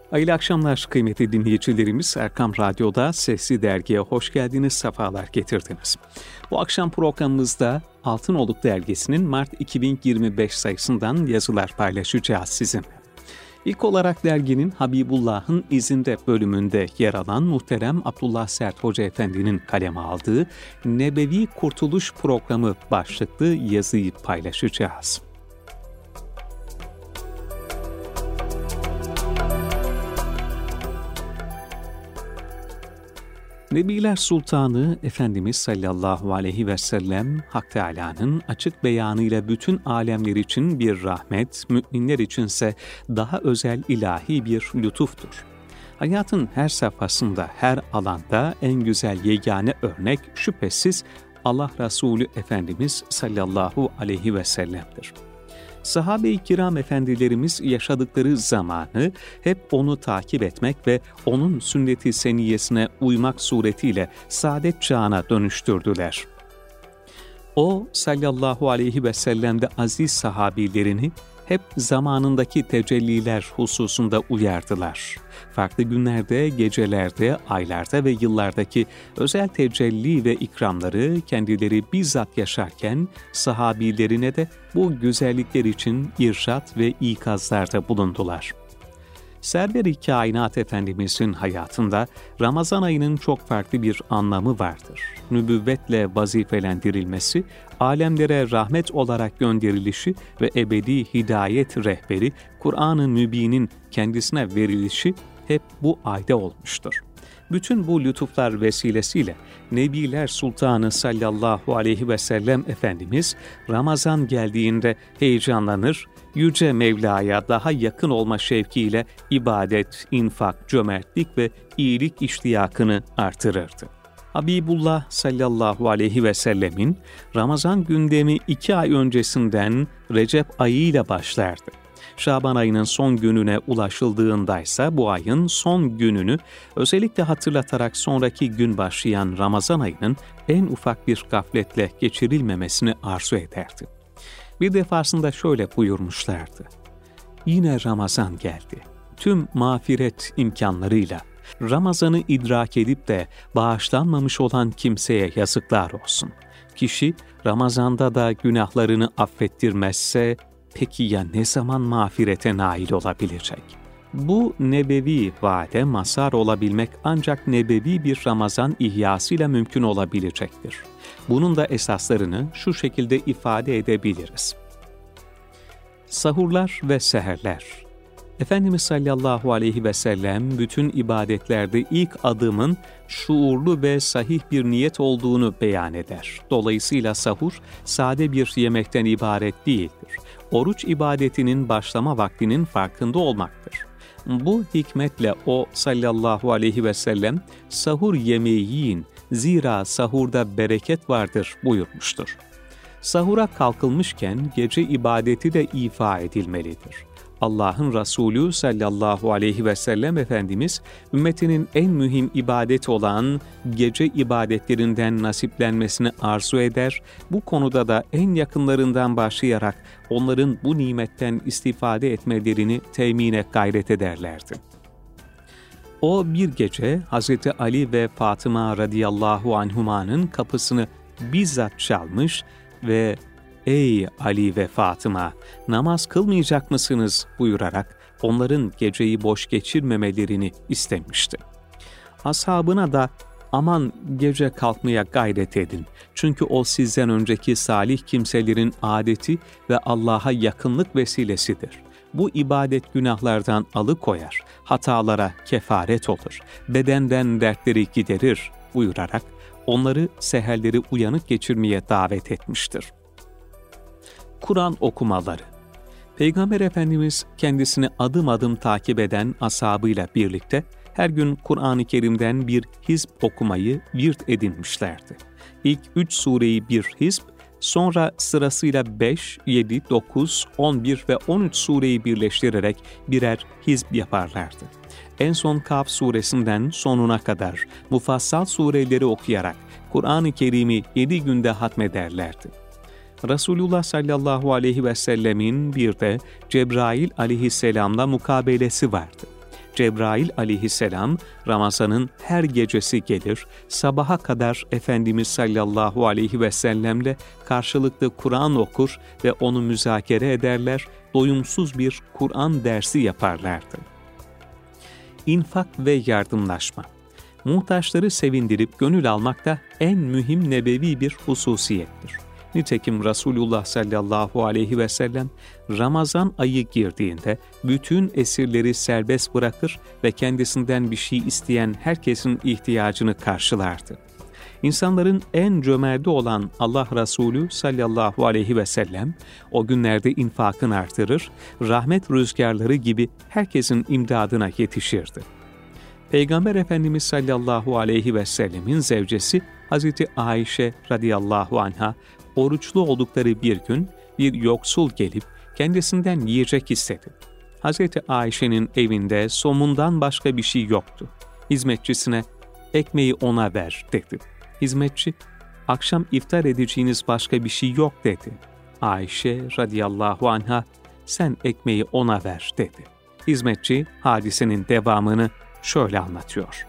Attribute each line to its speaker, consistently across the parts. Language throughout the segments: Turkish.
Speaker 1: Hayırlı akşamlar kıymetli dinleyicilerimiz. Erkam Radyo'da Sesli Dergi'ye hoş geldiniz, sefalar getirdiniz. Bu akşam programımızda Altınoluk Dergisi'nin Mart 2025 sayısından yazılar paylaşacağız sizinle. İlk olarak derginin Habibullah'ın İzinde bölümünde yer alan muhterem Abdullah Sert Hoca Efendi'nin kaleme aldığı Nebevi Kurtuluş Programı başlıklı yazıyı paylaşacağız. Nebiler Sultanı Efendimiz sallallahu aleyhi ve sellem Hak Teâlâ'nın açık beyanıyla bütün alemler için bir rahmet, müminler içinse daha özel ilahi bir lütuftur. Hayatın her safhasında, her alanda en güzel yegane örnek şüphesiz Allah Resulü Efendimiz sallallahu aleyhi ve sellem'dir. Sahabe-i kiram efendilerimiz yaşadıkları zamanı hep onu takip etmek ve onun sünnet-i seniyyesine uymak suretiyle saadet çağına dönüştürdüler. O sallallahu aleyhi ve sellem de aziz sahabilerini hep zamanındaki tecelliler hususunda uyardılar. Farklı günlerde, gecelerde, aylarda ve yıllardaki özel tecelli ve ikramları kendileri bizzat yaşarken sahabilerine de bu güzellikler için irşat ve ikazlarda bulundular. Server-i Kainat Efendimizin hayatında Ramazan ayının çok farklı bir anlamı vardır. Nübüvvetle vazifelendirilmesi, alemlere rahmet olarak gönderilişi ve ebedi hidayet rehberi Kur'an-ı Mübin'in kendisine verilişi hep bu ayda olmuştur. Bütün bu lütuflar vesilesiyle Nebiler Sultanı sallallahu aleyhi ve sellem Efendimiz Ramazan geldiğinde heyecanlanır, Yüce Mevla'ya daha yakın olma şevkiyle ibadet, infak, cömertlik ve iyilik iştiyakını artırırdı. Habibullah sallallahu aleyhi ve sellemin Ramazan gündemi 2 ay öncesinden Recep ayıyla başlardı. Şaban ayının son gününe ulaşıldığındaysa bu ayın son gününü özellikle hatırlatarak sonraki gün başlayan Ramazan ayının en ufak bir gafletle geçirilmemesini arzu ederdi. Bir defasında şöyle buyurmuşlardı: "Yine Ramazan geldi. Tüm mağfiret imkanlarıyla Ramazan'ı idrak edip de bağışlanmamış olan kimseye yazıklar olsun. Kişi Ramazan'da da günahlarını affettirmezse peki ya ne zaman mağfirete nail olabilecek?" Bu nebevi vaade mazhar olabilmek ancak nebevi bir Ramazan ihyasıyla mümkün olabilecektir. Bunun da esaslarını şu şekilde ifade edebiliriz. Sahurlar ve seherler. Efendimiz sallallahu aleyhi ve sellem bütün ibadetlerde ilk adımın şuurlu ve sahih bir niyet olduğunu beyan eder. Dolayısıyla sahur sade bir yemekten ibaret değildir. Oruç ibadetinin başlama vaktinin farkında olmaktır. Bu hikmetle o sallallahu aleyhi ve sellem sahur yemeği yiyin, zira sahurda bereket vardır buyurmuştur. Sahura kalkılmışken gece ibadeti de ifa edilmelidir. Allah'ın Resulü sallallahu aleyhi ve sellem Efendimiz, ümmetinin en mühim ibadeti olan gece ibadetlerinden nasiplenmesini arzu eder, bu konuda da en yakınlarından başlayarak onların bu nimetten istifade etmelerini temine gayret ederlerdi. O bir gece Hazreti Ali ve Fatıma radıyallahu anhuma'nın kapısını bizzat çalmış ve "Ey Ali ve Fatıma, namaz kılmayacak mısınız?" buyurarak onların geceyi boş geçirmemelerini istemişti. Ashabına da "Aman gece kalkmaya gayret edin. Çünkü o sizden önceki salih kimselerin adeti ve Allah'a yakınlık vesilesidir. Bu ibadet günahlardan alıkoyar, hatalara kefaret olur, bedenden dertleri giderir" buyurarak onları seherleri uyanık geçirmeye davet etmiştir. Kur'an okumaları. Peygamber Efendimiz kendisini adım adım takip eden ashabıyla birlikte her gün Kur'an-ı Kerim'den bir hizb okumayı virt edinmişlerdi. İlk 3 sureyi bir hizb, sonra sırasıyla 5, 7, 9, 11 ve 13 sureyi birleştirerek birer hizb yaparlardı. En son Kaf suresinden sonuna kadar mufassal sureleri okuyarak Kur'an-ı Kerim'i 7 günde hatmederlerdi. Resulullah sallallahu aleyhi ve sellemin bir de Cebrail aleyhisselamla mukabelesi vardı. Cebrail aleyhisselam Ramazan'ın her gecesi gelir, sabaha kadar Efendimiz sallallahu aleyhi ve sellemle karşılıklı Kur'an okur ve onu müzakere ederler, doyumsuz bir Kur'an dersi yaparlardı. İnfak ve yardımlaşma. Muhtaçları sevindirip gönül almak da en mühim nebevi bir hususiyettir. Nitekim Resulullah sallallahu aleyhi ve sellem Ramazan ayı girdiğinde bütün esirleri serbest bırakır ve kendisinden bir şey isteyen herkesin ihtiyacını karşılardı. İnsanların en cömerti olan Allah Resulü sallallahu aleyhi ve sellem o günlerde infakını artırır, rahmet rüzgarları gibi herkesin imdadına yetişirdi. Peygamber Efendimiz sallallahu aleyhi ve sellemin zevcesi Hazreti Ayşe radıyallahu anha oruçlu oldukları bir gün bir yoksul gelip kendisinden yiyecek istedi. Hazreti Ayşe'nin evinde somundan başka bir şey yoktu. Hizmetçisine ekmeği ona ver dedi. Hizmetçi, akşam iftar edeceğiniz başka bir şey yok dedi. Ayşe radıyallahu anha, sen ekmeği ona ver dedi. Hizmetçi hadisenin devamını şöyle anlatıyor.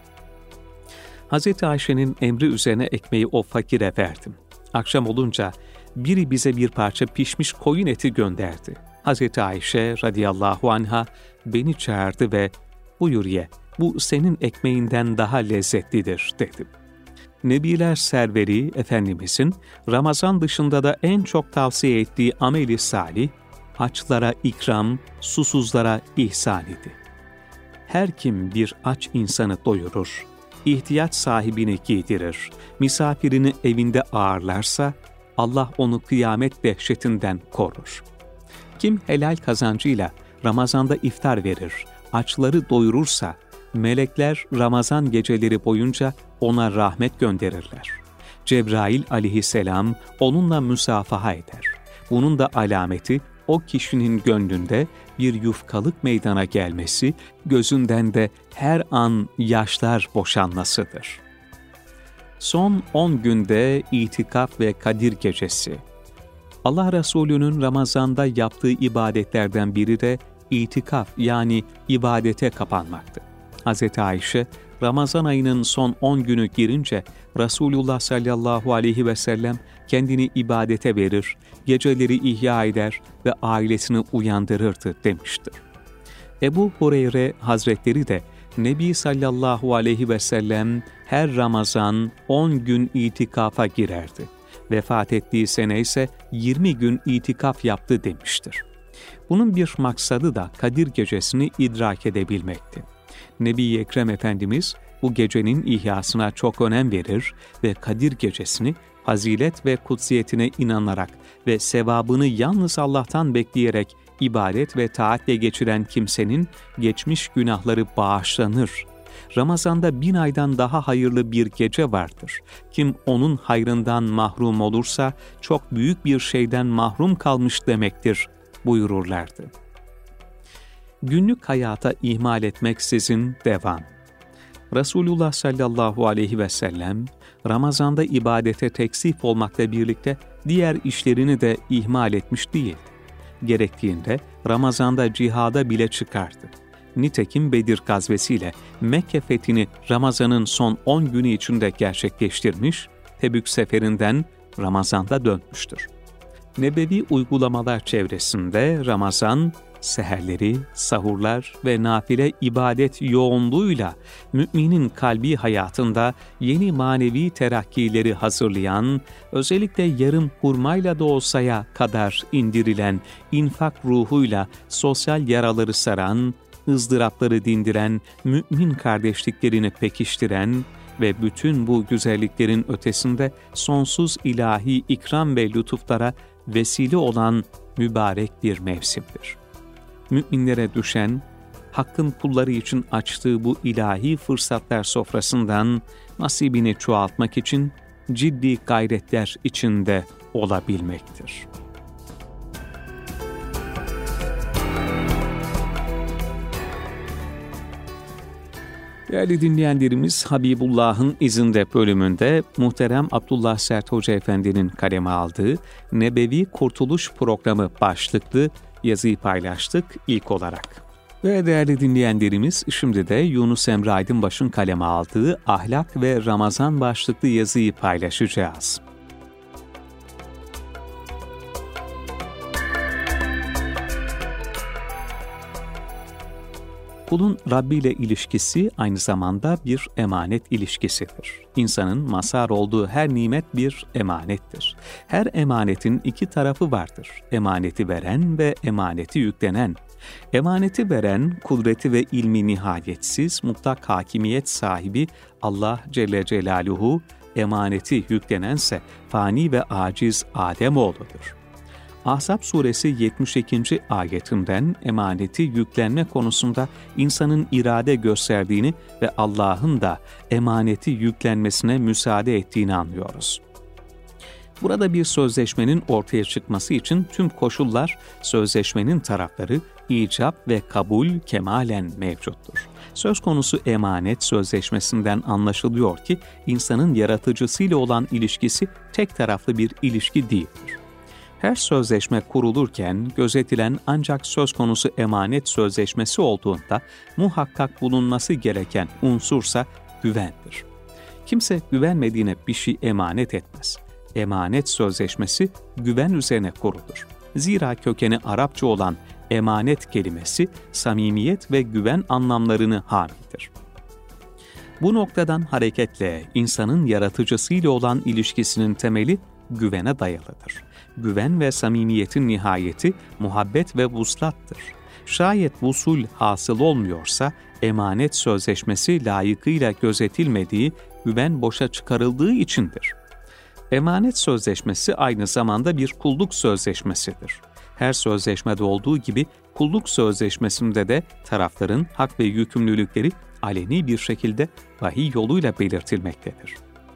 Speaker 1: Hazreti Ayşe'nin emri üzerine ekmeği o fakire verdim. Akşam olunca biri bize bir parça pişmiş koyun eti gönderdi. Hazreti Ayşe radıyallahu anha beni çağırdı ve buyur ye, bu senin ekmeğinden daha lezzetlidir dedi. Nebiler serveri Efendimizin Ramazan dışında da en çok tavsiye ettiği ameli salih, açlara ikram, susuzlara ihsan idi. Her kim bir aç insanı doyurur, ihtiyaç sahibini giydirir, misafirini evinde ağırlarsa, Allah onu kıyamet dehşetinden korur. Kim helal kazancıyla Ramazan'da iftar verir, açları doyurursa, melekler Ramazan geceleri boyunca ona rahmet gönderirler. Cebrail aleyhisselam onunla müsafaha eder. Bunun da alameti o kişinin gönlünde bir yufkalık meydana gelmesi, gözünden de her an yaşlar boşanmasıdır. Son 10 günde itikaf ve Kadir Gecesi. Allah Resulü'nün Ramazan'da yaptığı ibadetlerden biri de itikaf yani ibadete kapanmaktı. Hz. Ayşe, Ramazan ayının son 10 günü girince Resulullah sallallahu aleyhi ve sellem kendini ibadete verir, geceleri ihya eder ve ailesini uyandırırdı demiştir. Ebu Hureyre Hazretleri de Nebi sallallahu aleyhi ve sellem her Ramazan 10 gün itikafa girerdi. Vefat ettiği sene ise 20 gün itikaf yaptı demiştir. Bunun bir maksadı da Kadir Gecesi'ni idrak edebilmekti. Nebi Ekrem Efendimiz bu gecenin ihyasına çok önem verir ve Kadir Gecesi'ni fazilet ve kutsiyetine inanarak ve sevabını yalnız Allah'tan bekleyerek ibadet ve taatle geçiren kimsenin geçmiş günahları bağışlanır. Ramazan'da 1000 aydan daha hayırlı bir gece vardır. Kim onun hayrından mahrum olursa çok büyük bir şeyden mahrum kalmış demektir buyururlardı. Günlük hayata ihmal etmeksizin devam. Resulullah sallallahu aleyhi ve sellem Ramazan'da ibadete teksif olmakla birlikte diğer işlerini de ihmal etmiş değildi. Gerektiğinde Ramazan'da cihada bile çıkardı. Nitekim Bedir gazvesiyle Mekke fethini Ramazan'ın son 10 günü içinde gerçekleştirmiş, Tebük seferinden Ramazan'da dönmüştür. Nebevi uygulamalar çevresinde Ramazan, seherleri, sahurlar ve nafile ibadet yoğunluğuyla müminin kalbi hayatında yeni manevi terakkileri hazırlayan, özellikle yarım hurmayla da olsaya kadar indirilen infak ruhuyla sosyal yaraları saran, ızdırapları dindiren, mümin kardeşliklerini pekiştiren ve bütün bu güzelliklerin ötesinde sonsuz ilahi ikram ve lütuflara vesile olan mübarek bir mevsimdir. Müminlere düşen, Hakk'ın kulları için açtığı bu ilahi fırsatlar sofrasından nasibini çoğaltmak için ciddi gayretler içinde olabilmektir. Değerli dinleyenlerimiz, Habibullah'ın izinde bölümünde muhterem Abdullah Sert Hoca Efendi'nin kaleme aldığı Nebevi Kurtuluş Programı başlıklı yazıyı paylaştık ilk olarak. Ve değerli dinleyenlerimiz, şimdi de Yunus Emre Aydınbaş'ın kaleme aldığı Ahlak ve Ramazan başlıklı yazıyı paylaşacağız. Kulun Rabbi ile ilişkisi aynı zamanda bir emanet ilişkisidir. İnsanın mazhar olduğu her nimet bir emanettir. Her emanetin iki tarafı vardır. Emaneti veren ve emaneti yüklenen. Emaneti veren, kudreti ve ilmi nihayetsiz, mutlak hakimiyet sahibi Allah Celle Celaluhu, emaneti yüklenense fani ve aciz Ademoğlu'dur. Ahzab suresi 72. ayetinden emaneti yüklenme konusunda insanın irade gösterdiğini ve Allah'ın da emaneti yüklenmesine müsaade ettiğini anlıyoruz. Burada bir sözleşmenin ortaya çıkması için tüm koşullar, sözleşmenin tarafları, icap ve kabul kemalen mevcuttur. Söz konusu emanet sözleşmesinden anlaşılıyor ki insanın yaratıcısıyla olan ilişkisi tek taraflı bir ilişki değildir. Her sözleşme kurulurken gözetilen ancak söz konusu emanet sözleşmesi olduğunda muhakkak bulunması gereken unsursa güvendir. Kimse güvenmediğine bir şey emanet etmez. Emanet sözleşmesi güven üzerine kurulur. Zira kökeni Arapça olan emanet kelimesi samimiyet ve güven anlamlarını hamidir. Bu noktadan hareketle insanın yaratıcısıyla olan ilişkisinin temeli güvene dayalıdır. Güven ve samimiyetin nihayeti muhabbet ve vuslattır. Şayet vusul hasıl olmuyorsa emanet sözleşmesi layıkıyla gözetilmediği, güven boşa çıkarıldığı içindir. Emanet sözleşmesi aynı zamanda bir kulluk sözleşmesidir. Her sözleşmede olduğu gibi kulluk sözleşmesinde de tarafların hak ve yükümlülükleri aleni bir şekilde vahiy yoluyla belirtilmektedir.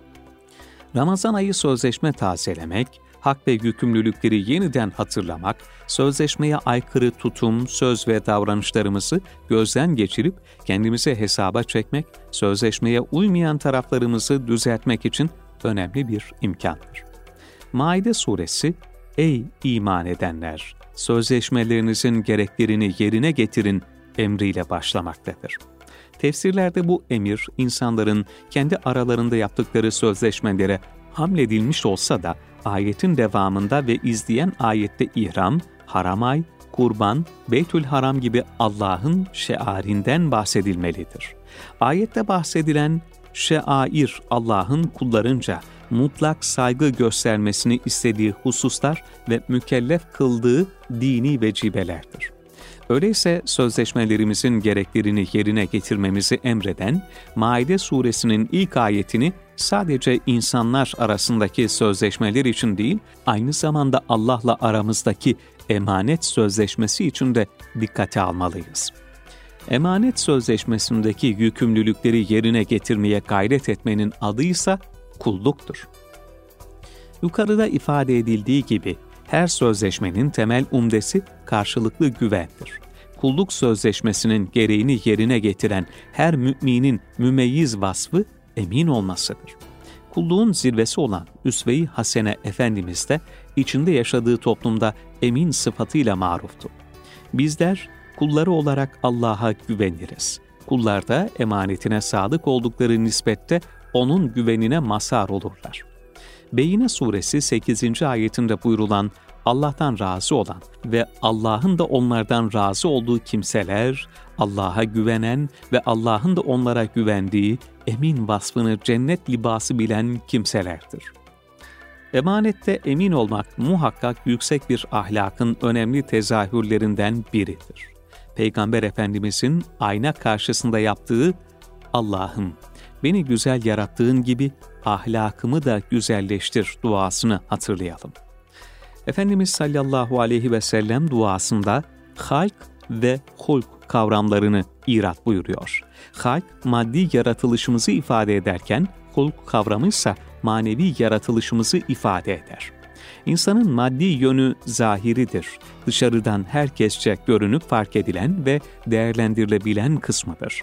Speaker 1: Ramazan ayı sözleşme tazelemek, hak ve yükümlülükleri yeniden hatırlamak, sözleşmeye aykırı tutum, söz ve davranışlarımızı gözden geçirip kendimize hesaba çekmek, sözleşmeye uymayan taraflarımızı düzeltmek için önemli bir imkandır. Maide suresi, "Ey iman edenler! Sözleşmelerinizin gereklerini yerine getirin" emriyle başlamaktadır. Tefsirlerde bu emir, insanların kendi aralarında yaptıkları sözleşmelere hamledilmiş olsa da, ayetin devamında ve izleyen ayette ihram, haramay, kurban, Beytül Haram gibi Allah'ın şearinden bahsedilmelidir. Ayette bahsedilen şeair, Allah'ın kullarınca mutlak saygı göstermesini istediği hususlar ve mükellef kıldığı dini vecibelerdir. Öyleyse sözleşmelerimizin gereklerini yerine getirmemizi emreden Maide suresinin ilk ayetini sadece insanlar arasındaki sözleşmeler için değil, aynı zamanda Allah'la aramızdaki emanet sözleşmesi için de dikkate almalıyız. Emanet sözleşmesindeki yükümlülükleri yerine getirmeye gayret etmenin adıysa kulluktur. Yukarıda ifade edildiği gibi her sözleşmenin temel umdesi karşılıklı güvendir. Kulluk sözleşmesinin gereğini yerine getiren her müminin mümeyyiz vasfı emin olmasıdır. Kulluğun zirvesi olan Üsve-i Hasene Efendimiz de içinde yaşadığı toplumda emin sıfatıyla maruftu. Bizler kulları olarak Allah'a güveniriz. Kullar da emanetine sadık oldukları nispette onun güvenine mazhar olurlar. Beyine suresi 8. ayetinde buyurulan Allah'tan razı olan ve Allah'ın da onlardan razı olduğu kimseler, Allah'a güvenen ve Allah'ın da onlara güvendiği emin vasfını cennet libası bilen kimselerdir. Emanette emin olmak muhakkak yüksek bir ahlakın önemli tezahürlerinden biridir. Peygamber Efendimizin ayna karşısında yaptığı "Allah'ım, beni güzel yarattığın gibi ahlakımı da güzelleştir" duasını hatırlayalım. Efendimiz sallallahu aleyhi ve sellem duasında halk ve hulk kavramlarını irat buyuruyor. Halk, maddi yaratılışımızı ifade ederken, hulk kavramı ise manevi yaratılışımızı ifade eder. İnsanın maddi yönü zahiridir, dışarıdan herkesçe görünüp fark edilen ve değerlendirilebilen kısmıdır.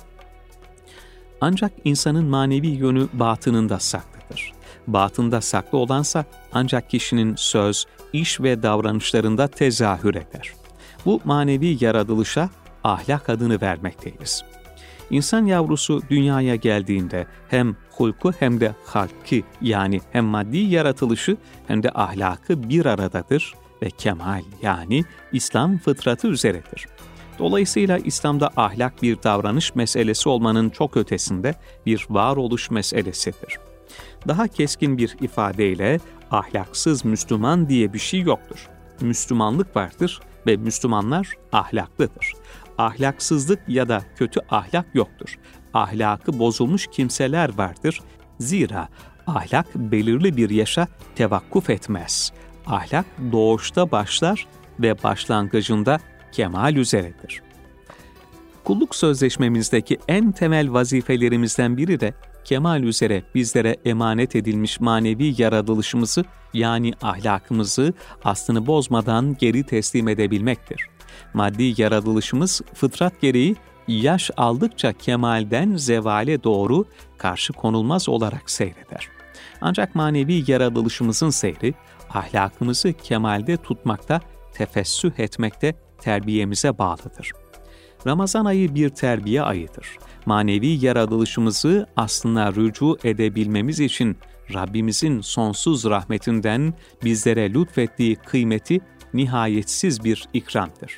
Speaker 1: Ancak insanın manevi yönü batınında saklıdır. Batında saklı olansa ancak kişinin söz, iş ve davranışlarında tezahür eder. Bu manevi yaratılışa ahlak adını vermekteyiz. İnsan yavrusu dünyaya geldiğinde hem hulku hem de halki yani hem maddi yaratılışı hem de ahlakı bir aradadır ve kemal yani İslam fıtratı üzeredir. Dolayısıyla İslam'da ahlak bir davranış meselesi olmanın çok ötesinde bir varoluş meselesidir. Daha keskin bir ifadeyle ahlaksız Müslüman diye bir şey yoktur. Müslümanlık vardır ve Müslümanlar ahlaklıdır. Ahlaksızlık ya da kötü ahlak yoktur. Ahlakı bozulmuş kimseler vardır. Zira ahlak belirli bir yaşa tevakkuf etmez. Ahlak doğuşta başlar ve başlangıcında kemal üzeredir. Kulluk sözleşmemizdeki en temel vazifelerimizden biri de kemal üzere bizlere emanet edilmiş manevi yaratılışımızı yani ahlakımızı aslını bozmadan geri teslim edebilmektir. Maddi yaratılışımız fıtrat gereği yaş aldıkça kemalden zevale doğru karşı konulmaz olarak seyreder. Ancak manevi yaratılışımızın seyri ahlakımızı kemalde tutmakta, tefessüh etmekte terbiyemize bağlıdır. Ramazan ayı bir terbiye ayıdır. Manevi yaratılışımızı aslına rücu edebilmemiz için Rabbimizin sonsuz rahmetinden bizlere lütfettiği kıymeti nihayetsiz bir ikramdır.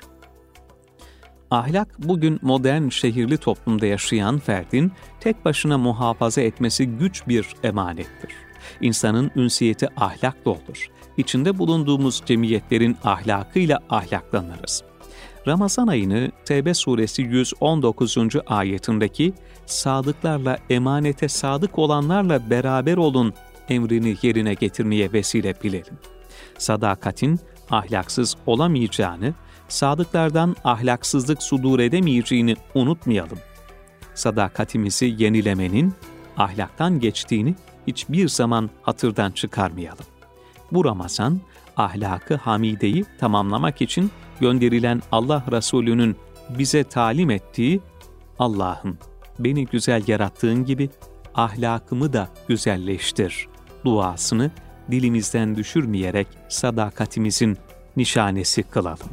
Speaker 1: Ahlak bugün modern şehirli toplumda yaşayan ferdin tek başına muhafaza etmesi güç bir emanettir. İnsanın ünsiyeti ahlakla olur. İçinde bulunduğumuz cemiyetlerin ahlakıyla ahlaklanırız. Ramazan ayını Tevbe suresi 119. ayetindeki sadıklarla emanete sadık olanlarla beraber olun emrini yerine getirmeye vesile bilelim. Sadakatin ahlaksız olamayacağını, sadıklardan ahlaksızlık sudur edemeyeceğini unutmayalım. Sadakatimizi yenilemenin ahlaktan geçtiğini hiçbir zaman hatırdan çıkarmayalım. Bu Ramazan, ahlakı hamideyi tamamlamak için gönderilen Allah Resulü'nün bize talim ettiği Allah'ım beni güzel yarattığın gibi ahlakımı da güzelleştir duasını dilimizden düşürmeyerek sadakatimizin nişanesi kılalım.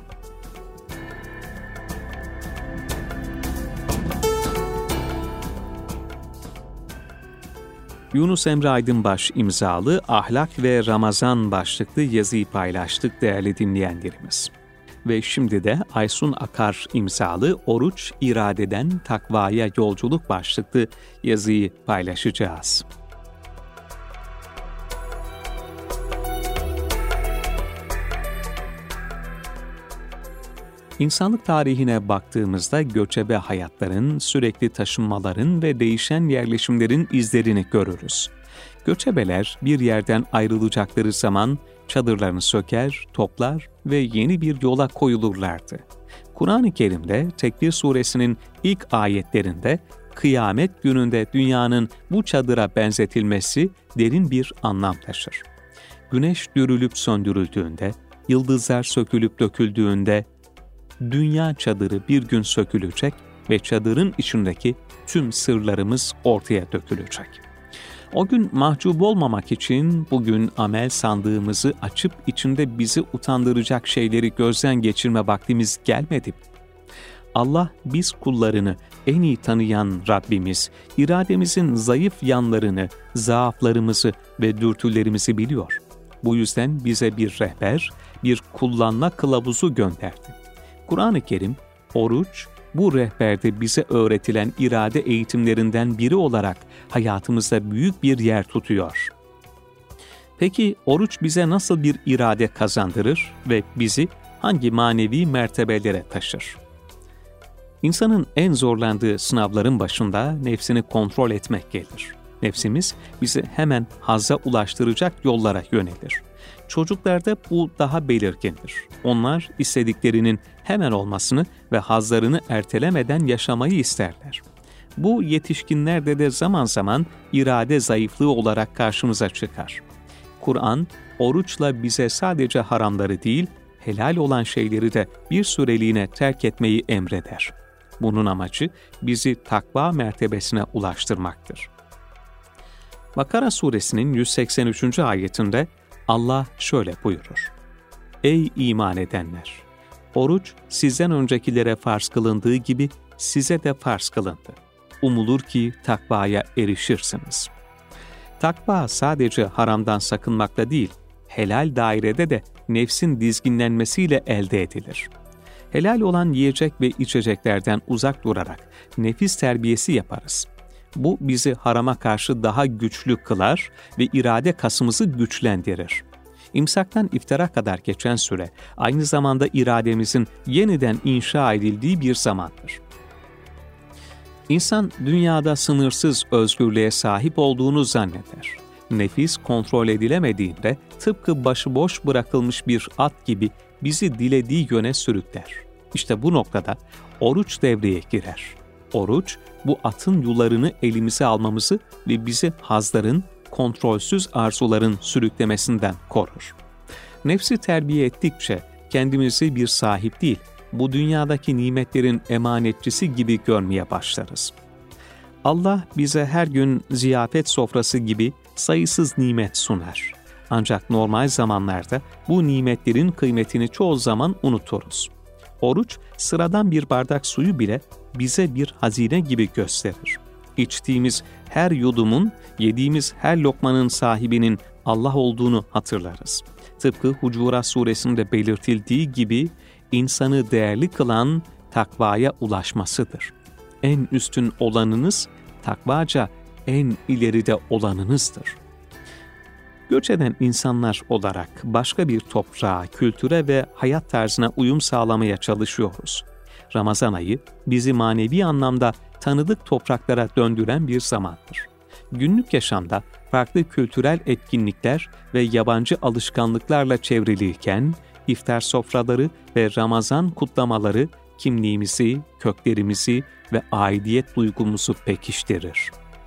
Speaker 1: Yunus Emre Aydınbaş imzalı Ahlak ve Ramazan başlıklı yazıyı paylaştık değerli dinleyenlerimiz. Ve şimdi de Aysun Akar imzalı Oruç İradeden Takvaya Yolculuk başlıklı yazıyı paylaşacağız. İnsanlık tarihine baktığımızda göçebe hayatların, sürekli taşınmaların ve değişen yerleşimlerin izlerini görürüz. Göçebeler bir yerden ayrılacakları zaman çadırlarını söker, toplar ve yeni bir yola koyulurlardı. Kur'an-ı Kerim'de Tekvir suresinin ilk ayetlerinde kıyamet gününde dünyanın bu çadıra benzetilmesi derin bir anlam taşır. Güneş dürülüp söndürüldüğünde, yıldızlar sökülüp döküldüğünde, dünya çadırı bir gün sökülecek ve çadırın içindeki tüm sırlarımız ortaya dökülecek. O gün mahcup olmamak için bugün amel sandığımızı açıp içinde bizi utandıracak şeyleri gözden geçirme vaktimiz gelmedi. Allah biz kullarını en iyi tanıyan Rabbimiz, irademizin zayıf yanlarını, zaaflarımızı ve dürtülerimizi biliyor. Bu yüzden bize bir rehber, bir kullanma kılavuzu gönderdi. Kur'an-ı Kerim, oruç, bu rehberde bize öğretilen irade eğitimlerinden biri olarak hayatımızda büyük bir yer tutuyor. Peki oruç bize nasıl bir irade kazandırır ve bizi hangi manevi mertebelere taşır? İnsanın en zorlandığı sınavların başında nefsini kontrol etmek gelir. Nefsimiz bizi hemen hazza ulaştıracak yollara yönelir. Çocuklarda bu daha belirgindir. Onlar istediklerinin hemen olmasını ve hazlarını ertelemeden yaşamayı isterler. Bu yetişkinlerde de zaman zaman irade zayıflığı olarak karşımıza çıkar. Kur'an, oruçla bize sadece haramları değil, helal olan şeyleri de bir süreliğine terk etmeyi emreder. Bunun amacı bizi takva mertebesine ulaştırmaktır. Bakara suresinin 183. ayetinde Allah şöyle buyurur: Ey iman edenler! Oruç sizden öncekilere farz kılındığı gibi size de farz kılındı. Umulur ki takvaya erişirsiniz. Takva sadece haramdan sakınmakla değil, helal dairede de nefsin dizginlenmesiyle elde edilir. Helal olan yiyecek ve içeceklerden uzak durarak nefis terbiyesi yaparız. Bu bizi harama karşı daha güçlü kılar ve irade kasımızı güçlendirir. İmsaktan iftara kadar geçen süre aynı zamanda irademizin yeniden inşa edildiği bir zamandır. İnsan dünyada sınırsız özgürlüğe sahip olduğunu zanneder. Nefis kontrol edilemediğinde tıpkı başıboş bırakılmış bir at gibi bizi dilediği yöne sürükler. İşte bu noktada oruç devreye girer. Oruç, bu atın yularını elimize almamızı ve bizi hazların, kontrolsüz arzuların sürüklemesinden korur. Nefsi terbiye ettikçe kendimizi bir sahip değil, bu dünyadaki nimetlerin emanetçisi gibi görmeye başlarız. Allah bize her gün ziyafet sofrası gibi sayısız nimet sunar. Ancak normal zamanlarda bu nimetlerin kıymetini çoğu zaman unuturuz. Oruç, sıradan bir bardak suyu bile bize bir hazine gibi gösterir. İçtiğimiz her yudumun, yediğimiz her lokmanın sahibinin Allah olduğunu hatırlarız. Tıpkı Hucurat suresinde belirtildiği gibi insanı değerli kılan takvaya ulaşmasıdır. En üstün olanınız, takvaca en ileride olanınızdır. Göç eden insanlar olarak başka bir toprağa, kültüre ve hayat tarzına uyum sağlamaya çalışıyoruz. Ramazan ayı bizi manevi anlamda tanıdık topraklara döndüren bir zamandır. Günlük yaşamda farklı kültürel etkinlikler ve yabancı alışkanlıklarla çevrilirken, iftar sofraları ve Ramazan kutlamaları kimliğimizi, köklerimizi ve aidiyet duygumuzu pekiştirir.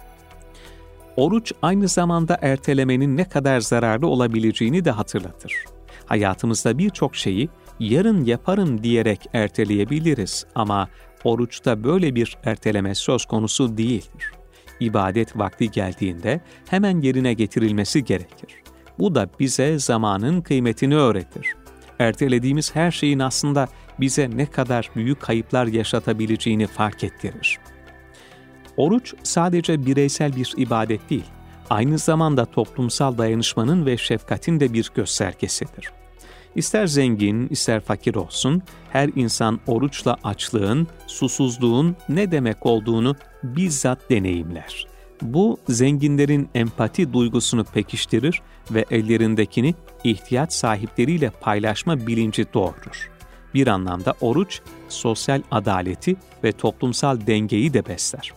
Speaker 1: Oruç aynı zamanda ertelemenin ne kadar zararlı olabileceğini de hatırlatır. Hayatımızda birçok şeyi yarın yaparım diyerek erteleyebiliriz ama oruçta böyle bir erteleme söz konusu değildir. İbadet vakti geldiğinde hemen yerine getirilmesi gerekir. Bu da bize zamanın kıymetini öğretir. Ertelediğimiz her şeyin aslında bize ne kadar büyük kayıplar yaşatabileceğini fark ettirir. Oruç sadece bireysel bir ibadet değil, aynı zamanda toplumsal dayanışmanın ve şefkatin de bir göstergesidir. İster zengin, ister fakir olsun, her insan oruçla açlığın, susuzluğun ne demek olduğunu bizzat deneyimler. Bu, zenginlerin empati duygusunu pekiştirir ve ellerindekini ihtiyaç sahipleriyle paylaşma bilinci doğurur. Bir anlamda oruç, sosyal adaleti ve toplumsal dengeyi de besler.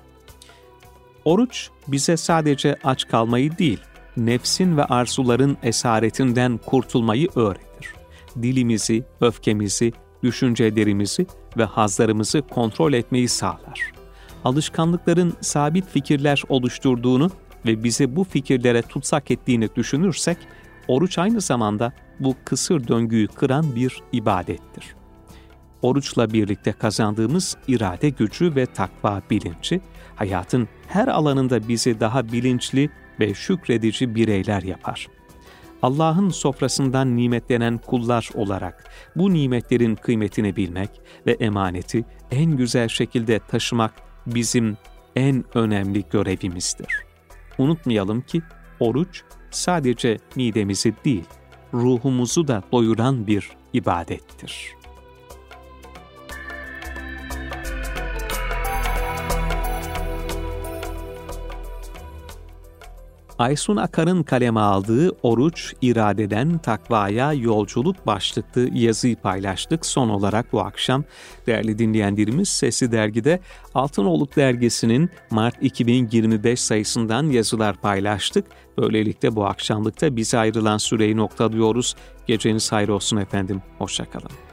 Speaker 1: Oruç, bize sadece aç kalmayı değil, nefsin ve arzuların esaretinden kurtulmayı öğretir. Dilimizi, öfkemizi, düşüncelerimizi ve hazlarımızı kontrol etmeyi sağlar. Alışkanlıkların sabit fikirler oluşturduğunu ve bizi bu fikirlere tutsak ettiğini düşünürsek, oruç aynı zamanda bu kısır döngüyü kıran bir ibadettir. Oruçla birlikte kazandığımız irade gücü ve takva bilinci, hayatın her alanında bizi daha bilinçli ve şükredici bireyler yapar. Allah'ın sofrasından nimetlenen kullar olarak bu nimetlerin kıymetini bilmek ve emaneti en güzel şekilde taşımak bizim en önemli görevimizdir. Unutmayalım ki oruç sadece midemizi değil, ruhumuzu da doyuran bir ibadettir. Aysun Akar'ın kaleme aldığı Oruç, İradeden Takvaya Yolculuk başlıklı yazıyı paylaştık. Son olarak bu akşam değerli dinleyenlerimiz Sesli Dergi'de Altınoluk Dergisi'nin Mart 2025 sayısından yazılar paylaştık. Böylelikle bu akşamlıkta bize ayrılan süreyi noktalıyoruz. Geceniz hayır olsun efendim. Hoşça kalın.